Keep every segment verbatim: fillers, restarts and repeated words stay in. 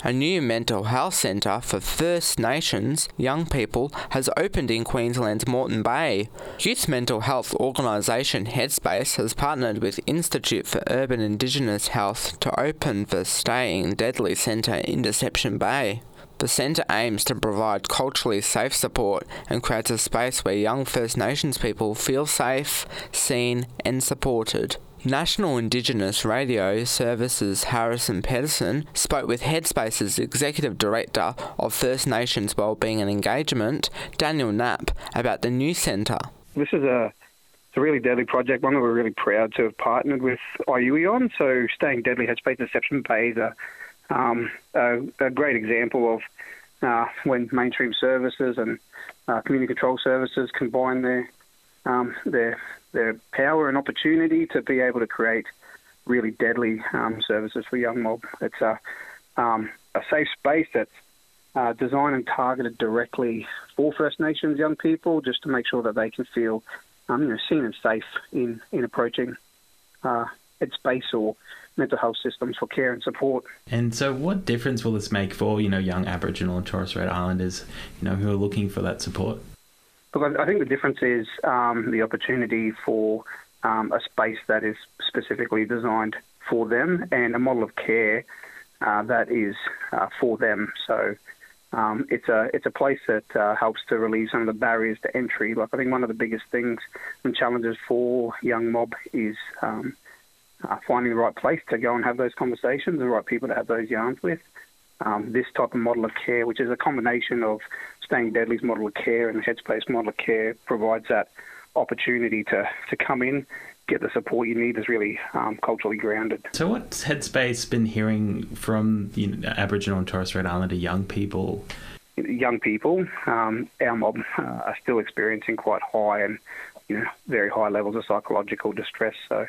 A new mental health centre for First Nations young people has opened in Queensland's Moreton Bay. Youth mental health organisation Headspace has partnered with Institute for Urban Indigenous Health to open the Staying Deadly Centre in Deception Bay. The centre aims to provide culturally safe support and creates a space where young First Nations people feel safe, seen and supported. National Indigenous Radio Services Harrison Pedersen spoke with Headspace's Executive Director of First Nations Wellbeing and Engagement, Daniel Knapp, about the new centre. This is a, it's a really deadly project, one that we're really proud to have partnered with I U I on. So Staying Deadly Headspace Deception Bay is a Um, a, a great example of uh, when mainstream services and uh, community control services combine their um, their their power and opportunity to be able to create really deadly um, services for young mob. It's a um, a safe space that's uh, designed and targeted directly for First Nations young people, just to make sure that they can feel um, you know, seen and safe in in approaching uh, Headspace or mental health systems for care and support. And so what difference will this make for, you know, young Aboriginal and Torres Strait Islanders, you know, who are looking for that support? Look, I think the difference is um, the opportunity for um, a space that is specifically designed for them and a model of care uh, that is uh, for them. So um, it's a it's a place that uh, helps to relieve some of the barriers to entry. Like I think one of the biggest things and challenges for young mob is um, Uh, finding the right place to go and have those conversations, the right people to have those yarns with. Um, this type of model of care, which is a combination of Staying Deadly's model of care and the Headspace model of care, provides that opportunity to, to come in, get the support you need, is really um, culturally grounded. So what's Headspace been hearing from the Aboriginal and Torres Strait Islander young people? Young people, um, our mob uh, are still experiencing quite high and you know very high levels of psychological distress. So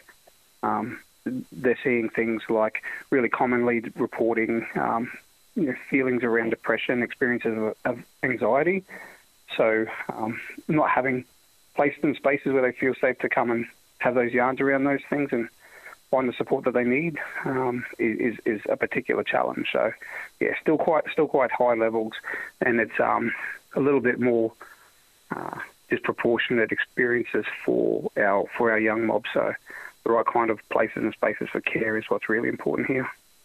Um, they're seeing things like really commonly reporting um, you know, feelings around depression, experiences of, of anxiety. So um, not having placed in spaces where they feel safe to come and have those yarns around those things and find the support that they need um, is, is a particular challenge. So yeah, still quite still quite high levels, and it's um, a little bit more uh, disproportionate experiences for our for our young mob. So the right kind of places and spaces for care is what's really important here.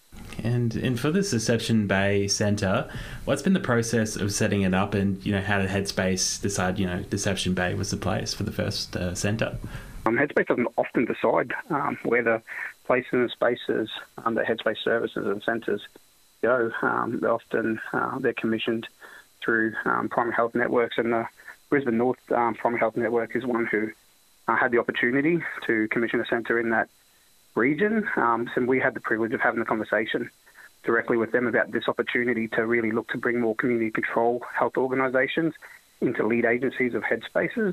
And and for this Deception Bay Centre, what's been the process of setting it up, and you know how did Headspace decide you know Deception Bay was the place for the first uh, centre? Um, Headspace doesn't often decide um, where the places and spaces um, that Headspace services and centres go. Um, they're often uh, they're commissioned through um, primary health networks, and the Brisbane North um, Primary Health Network is one who Uh, had the opportunity to commission a centre in that region. Um, so we had the privilege of having the conversation directly with them about this opportunity to really look to bring more community control health organisations into lead agencies of Headspaces.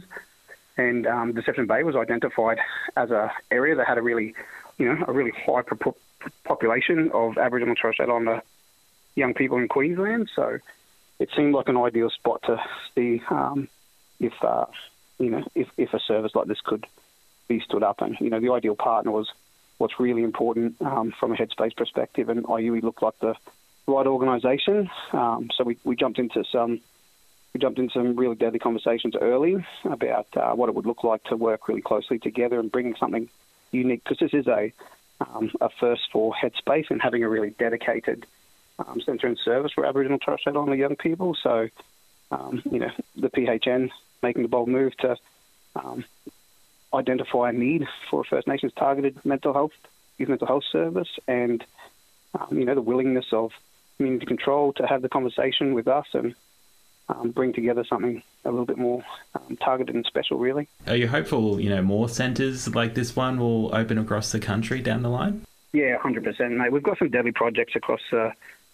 And um, Deception Bay was identified as a area that had a really, you know, a really high pro- population of Aboriginal and Torres Strait Islander young people in Queensland. So it seemed like an ideal spot to see um, if uh, you know, if, if a service like this could be stood up. And, you know, the ideal partner was what's really important um, from a Headspace perspective, and I U I looked like the right organisation. Um, so we, we jumped into some we jumped into some really deadly conversations early about uh, what it would look like to work really closely together and bringing something unique, because this is a, um, a first for Headspace and having a really dedicated um, centre and service for Aboriginal and Torres Strait Islander young people. So, um, you know, the P H N making the bold move to um, identify a need for a First Nations targeted mental health, youth mental health service, and um, you know the willingness of community control to have the conversation with us and um, bring together something a little bit more um, targeted and special, really. Are you hopeful, you know, more centres like this one will open across the country down the line? Yeah, one hundred percent, mate. We've got some deadly projects across the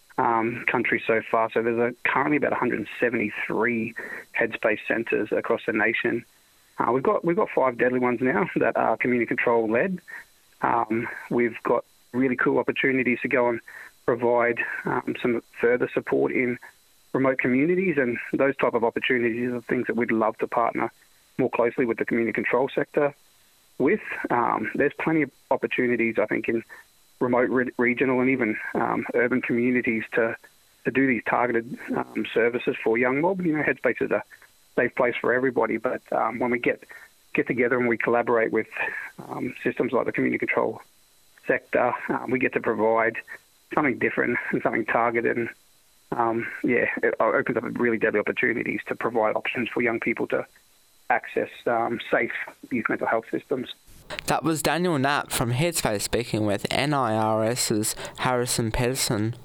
Um, country so far. So there's a, currently about one hundred seventy-three Headspace centres across the nation. Uh, we've got we've got five deadly ones now that are community control led. Um, we've got really cool opportunities to go and provide um, some further support in remote communities, and those type of opportunities are things that we'd love to partner more closely with the community control sector with. Um, there's plenty of opportunities, I think, in remote re- regional and even um, urban communities to to do these targeted um, services for young mob. You know, Headspace is a safe place for everybody, but um, when we get get together and we collaborate with um, systems like the community control sector, uh, we get to provide something different and something targeted. And, um, yeah, it opens up really deadly opportunities to provide options for young people to access um, safe youth mental health systems. That was Daniel Knapp from Headspace speaking with N I R S's Harrison Pedersen.